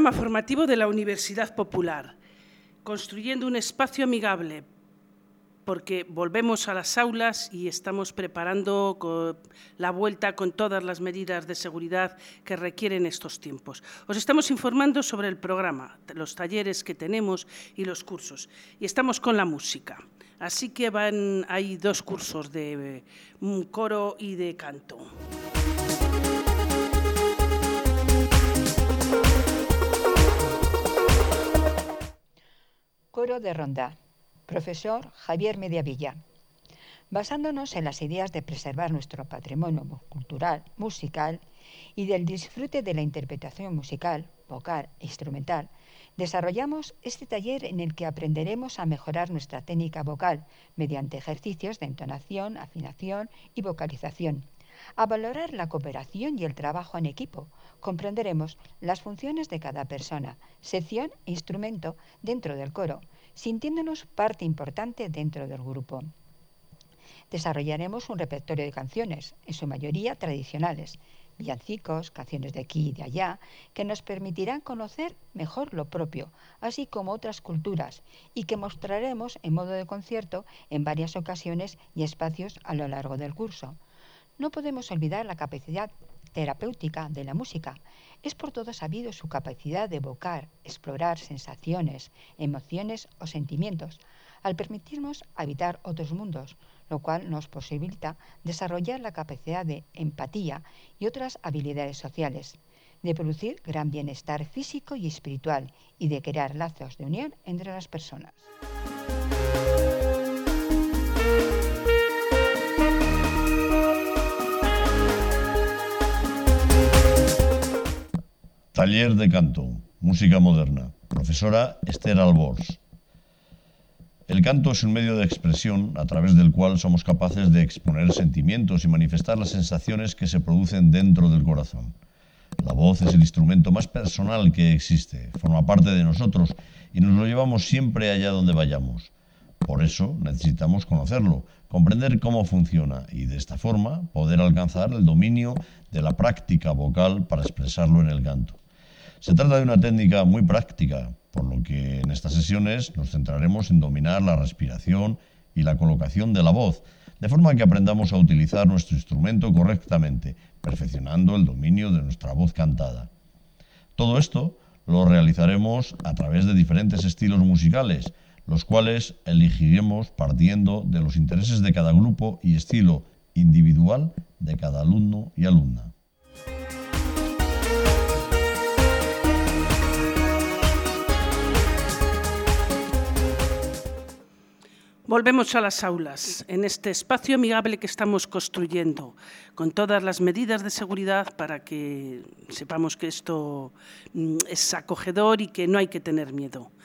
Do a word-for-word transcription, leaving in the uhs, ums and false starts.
programa formativo de la Universidad Popular, construyendo un espacio amigable, porque volvemos a las aulas y estamos preparando la vuelta con todas las medidas de seguridad que requieren estos tiempos. Os estamos informando sobre el programa, los talleres que tenemos y los cursos. Y estamos con la música. Así que van, hay dos cursos de um, coro y de canto. Coro de Ronda. Profesor Javier Mediavilla. Basándonos en las ideas de preservar nuestro patrimonio cultural, musical y del disfrute de la interpretación musical, vocal e instrumental, desarrollamos este taller en el que aprenderemos a mejorar nuestra técnica vocal mediante ejercicios de entonación, afinación y vocalización, a valorar la cooperación y el trabajo en equipo. Comprenderemos las funciones de cada persona, sección e instrumento dentro del coro, sintiéndonos parte importante dentro del grupo. Desarrollaremos un repertorio de canciones, en su mayoría tradicionales, villancicos, canciones de aquí y de allá, que nos permitirán conocer mejor lo propio, así como otras culturas, y que mostraremos en modo de concierto en varias ocasiones y espacios a lo largo del curso. No podemos olvidar la capacidad terapéutica de la música. Es por todo sabido su capacidad de evocar, explorar sensaciones, emociones o sentimientos, al permitirnos habitar otros mundos, lo cual nos posibilita desarrollar la capacidad de empatía y otras habilidades sociales, de producir gran bienestar físico y espiritual y de crear lazos de unión entre las personas. Taller de canto, música moderna. Profesora Esther Albors. El canto es un medio de expresión a través del cual somos capaces de exponer sentimientos y manifestar las sensaciones que se producen dentro del corazón. La voz es el instrumento más personal que existe, forma parte de nosotros y nos lo llevamos siempre allá donde vayamos. Por eso necesitamos conocerlo, comprender cómo funciona y de esta forma poder alcanzar el dominio de la práctica vocal para expresarlo en el canto. Se trata de una técnica muy práctica, por lo que en estas sesiones nos centraremos en dominar la respiración y la colocación de la voz, de forma que aprendamos a utilizar nuestro instrumento correctamente, perfeccionando el dominio de nuestra voz cantada. Todo esto lo realizaremos a través de diferentes estilos musicales, los cuales elegiremos partiendo de los intereses de cada grupo y estilo individual de cada alumno y alumna. Volvemos a las aulas, en este espacio amigable que estamos construyendo, con todas las medidas de seguridad para que sepamos que esto es acogedor y que no hay que tener miedo.